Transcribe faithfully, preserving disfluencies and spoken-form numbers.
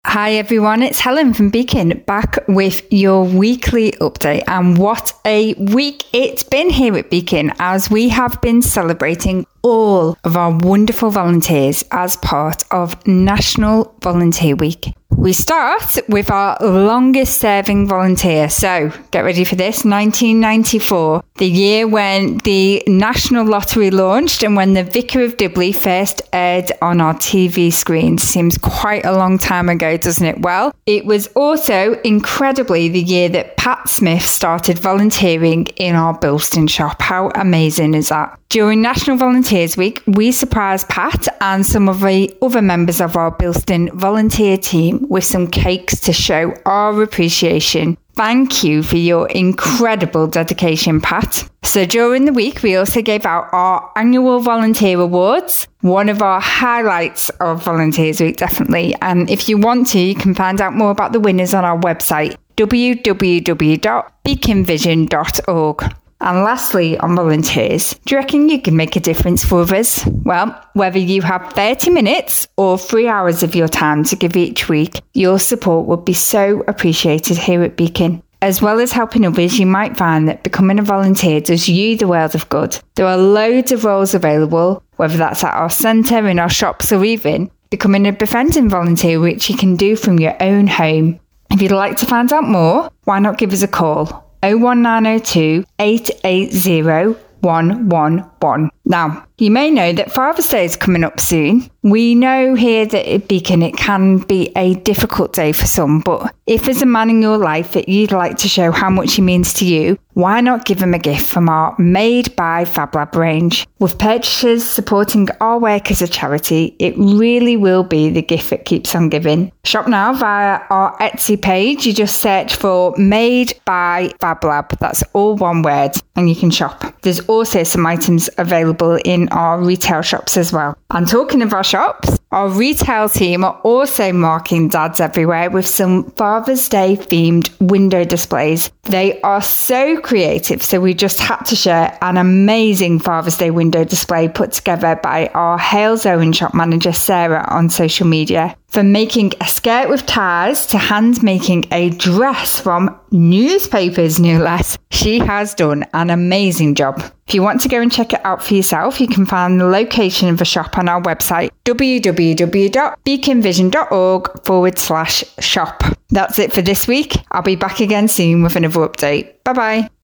Hi everyone, it's Helen from Beacon back with your weekly update, and what a week it's been here at Beacon as we have been celebrating all of our wonderful volunteers as part of National Volunteer Week. We start with our longest serving volunteer, so get ready for this, nineteen ninety-four, the year when the National Lottery launched and when the Vicar of Dibley first aired on our T V screens. Seems quite a long time ago, doesn't it? Well, it was also incredibly the year that Pat Smith started volunteering in our Bilston shop. How amazing is that? During National Volunteers Week, we surprised Pat and some of the other members of our Bilston volunteer team with some cakes to show our appreciation. Thank you for your incredible dedication, Pat. So during the week, we also gave out our annual volunteer awards, one of our highlights of Volunteers Week, definitely. And if you want to, you can find out more about the winners on our website, w w w dot beacon vision dot org. And lastly, on volunteers, do you reckon you can make a difference for others? Well, whether you have thirty minutes or three hours of your time to give each week, your support would be so appreciated here at Beacon. As well as helping others, you might find that becoming a volunteer does you the world of good. There are loads of roles available, whether that's at our centre, in our shops, or even becoming a befriending volunteer, which you can do from your own home. If you'd like to find out more, why not give us a call? oh one nine oh two, eight eight zero, one one one. Now, you may know that Father's Day is coming up soon. We know here that at Beacon it can be a difficult day for some, but if there's a man in your life that you'd like to show how much he means to you, why not give him a gift from our Made by FabLab range? With purchases supporting our work as a charity, it really will be the gift that keeps on giving. Shop now via our Etsy page. You just search for Made by FabLab. That's all one word, and you can shop. There's also some items available in our retail shops as well. And talking of our shops, our retail team are also marking dads everywhere with some Father's Day themed window displays. They are so creative, so we just had to share an amazing Father's Day window display put together by our Hales Owen shop manager Sarah on social media. From making a skirt with ties to hand making a dress from newspapers, no less, she has done an amazing job. If you want to go and check it out for yourself, you can find the location of the shop on our website, w w w dot beacon vision dot org forward slash shop. That's it for this week. I'll be back again soon with another update. Bye bye.